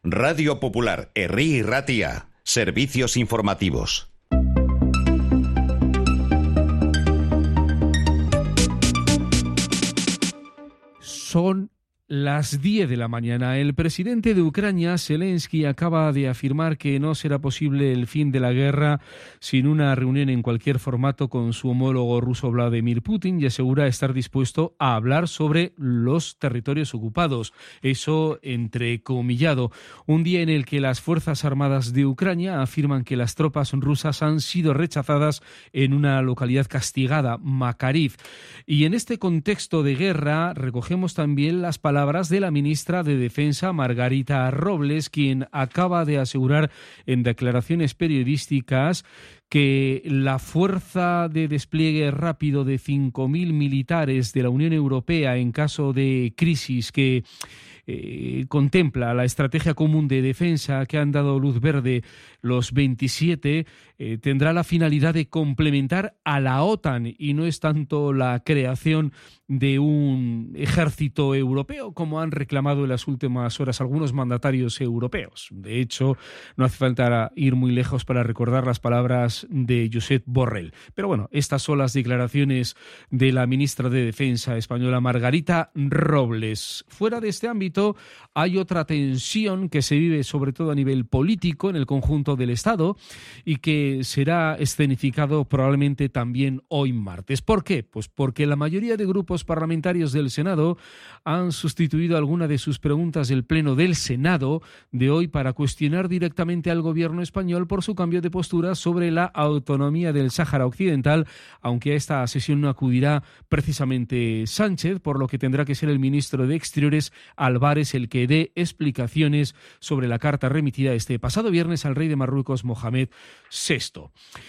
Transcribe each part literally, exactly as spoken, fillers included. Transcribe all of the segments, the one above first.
Radio Popular, Herri y Ratia. Servicios informativos. Son las diez de la mañana. El presidente de Ucrania, Zelensky, acaba de afirmar que no será posible el fin de la guerra sin una reunión en cualquier formato con su homólogo ruso Vladimir Putin y asegura estar dispuesto a hablar sobre los territorios ocupados. Eso entrecomillado. Un día en el que las Fuerzas Armadas de Ucrania afirman que las tropas rusas han sido rechazadas en una localidad castigada, Makariv. Y en este contexto de guerra recogemos también las palabras Palabras de la ministra de Defensa, Margarita Robles, quien acaba de asegurar en declaraciones periodísticas que la fuerza de despliegue rápido de cinco mil militares de la Unión Europea en caso de crisis que Eh, contempla la estrategia común de defensa que han dado luz verde los veintisiete, eh, tendrá la finalidad de complementar a la OTAN y no es tanto la creación de un ejército europeo como han reclamado en las últimas horas algunos mandatarios europeos. De hecho, no hace falta ir muy lejos para recordar las palabras de Josep Borrell. Pero bueno, estas son las declaraciones de la ministra de Defensa española, Margarita Robles. Fuera de este ámbito, hay otra tensión que se vive sobre todo a nivel político en el conjunto del Estado y que será escenificado probablemente también hoy martes. ¿Por qué? Pues porque la mayoría de grupos parlamentarios del Senado han sustituido alguna de sus preguntas del Pleno del Senado de hoy para cuestionar directamente al gobierno español por su cambio de postura sobre la autonomía del Sáhara Occidental, aunque a esta sesión no acudirá precisamente Sánchez, por lo que tendrá que ser el ministro de Exteriores, Álvarez, el que dé explicaciones sobre la carta remitida este pasado viernes al rey de Marruecos, Mohamed sexto.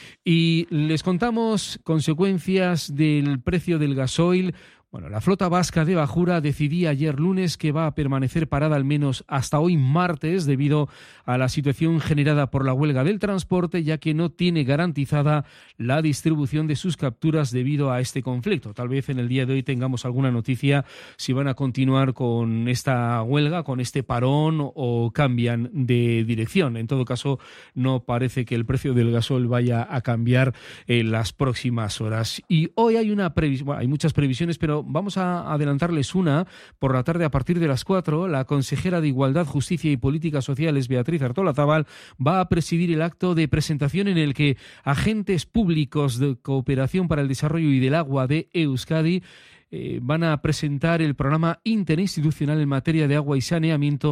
Y les contamos consecuencias del precio del gasoil. Bueno, la flota vasca de Bajura decidía ayer lunes que va a permanecer parada al menos hasta hoy martes debido a la situación generada por la huelga del transporte, ya que no tiene garantizada la distribución de sus capturas debido a este conflicto. Tal vez en el día de hoy tengamos alguna noticia si van a continuar con esta huelga, con este parón o cambian de dirección. En todo caso, no parece que el precio del gasoil vaya a cambiar en las próximas horas. Y hoy hay una previsión, bueno, hay muchas previsiones, pero vamos a adelantarles una. Por la tarde, a partir de las cuatro, la consejera de Igualdad, Justicia y Políticas Sociales, Beatriz Artolazabal, va a presidir el acto de presentación en el que agentes públicos de Cooperación para el Desarrollo y del Agua de Euskadi eh, van a presentar el programa interinstitucional en materia de agua y saneamiento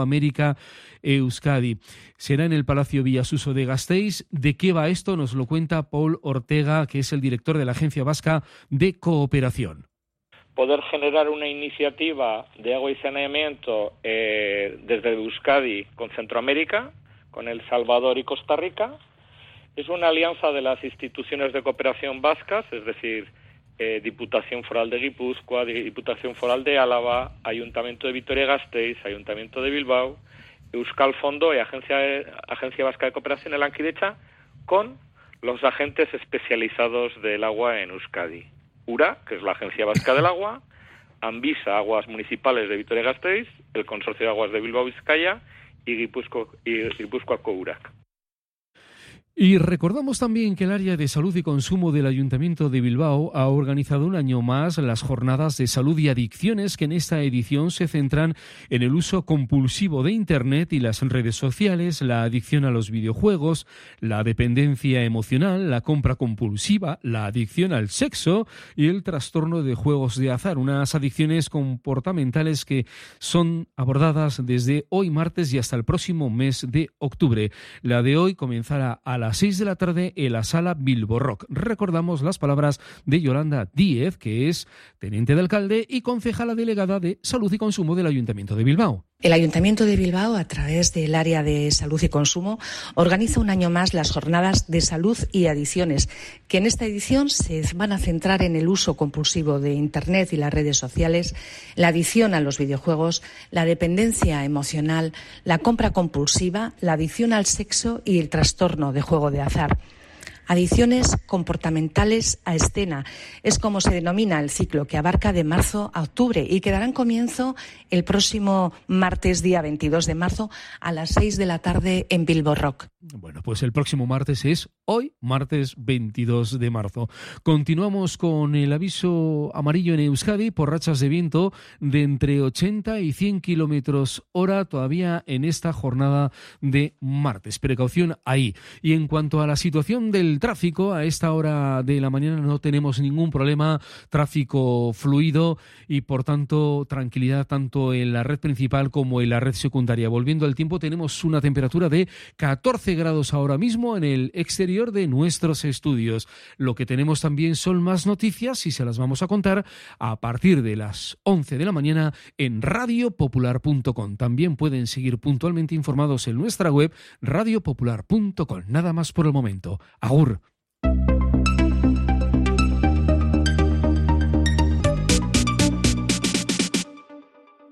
Centroamérica-Euskadi. Será en el Palacio Villasuso de Gasteiz. ¿De qué va esto? Nos lo cuenta Paul Ortega, que es el director de la Agencia Vasca de Cooperación. Poder generar una iniciativa de agua y saneamiento eh, desde Euskadi con Centroamérica, con El Salvador y Costa Rica. Es una alianza de las instituciones de cooperación vascas, es decir, eh, Diputación Foral de Guipúzcoa, Diputación Foral de Álava, Ayuntamiento de Vitoria-Gasteiz, Ayuntamiento de Bilbao, Euskal Fondo y Agencia, Agencia Vasca de Cooperación en Lankidecha, con los agentes especializados del agua en Euskadi. URA, que es la Agencia Vasca del Agua, Anvisa, Aguas Municipales de Vitoria-Gasteiz, el Consorcio de Aguas de Bilbao-Vizcaya y Guipúzcoa, y Guipúzcoa-Co Urac. Y recordamos también que el área de salud y consumo del Ayuntamiento de Bilbao ha organizado un año más las jornadas de salud y adicciones, que en esta edición se centran en el uso compulsivo de Internet y las redes sociales, la adicción a los videojuegos, la dependencia emocional, la compra compulsiva, la adicción al sexo y el trastorno de juegos de azar, unas adicciones comportamentales que son abordadas desde hoy martes y hasta el próximo mes de octubre. La de hoy comenzará a la A las seis de la tarde en la Sala Bilbo Rock. Recordamos las palabras de Yolanda Díez, que es teniente de alcalde y concejala delegada de Salud y Consumo del Ayuntamiento de Bilbao. El Ayuntamiento de Bilbao, a través del área de salud y consumo, organiza un año más las jornadas de salud y adicciones, que en esta edición se van a centrar en el uso compulsivo de Internet y las redes sociales, la adicción a los videojuegos, la dependencia emocional, la compra compulsiva, la adicción al sexo y el trastorno de juego de azar. Adicciones comportamentales a escena. Es como se denomina el ciclo, que abarca de marzo a octubre y que darán comienzo el próximo martes, día veintidós de marzo, a las seis de la tarde en Bilbo Rock. Bueno, pues el próximo martes es hoy, martes veintidós de marzo. Continuamos con el aviso amarillo en Euskadi por rachas de viento de entre ochenta y cien kilómetros hora todavía en esta jornada de martes. Precaución ahí. Y en cuanto a la situación del tráfico, a esta hora de la mañana no tenemos ningún problema, tráfico fluido y por tanto tranquilidad tanto en la red principal como en la red secundaria. Volviendo al tiempo, tenemos una temperatura de catorce grados ahora mismo en el exterior de nuestros estudios. Lo que tenemos también son más noticias y se las vamos a contar a partir de las once de la mañana en radio popular punto com. También pueden seguir puntualmente informados en nuestra web radio popular punto com. Nada más por el momento. Agur.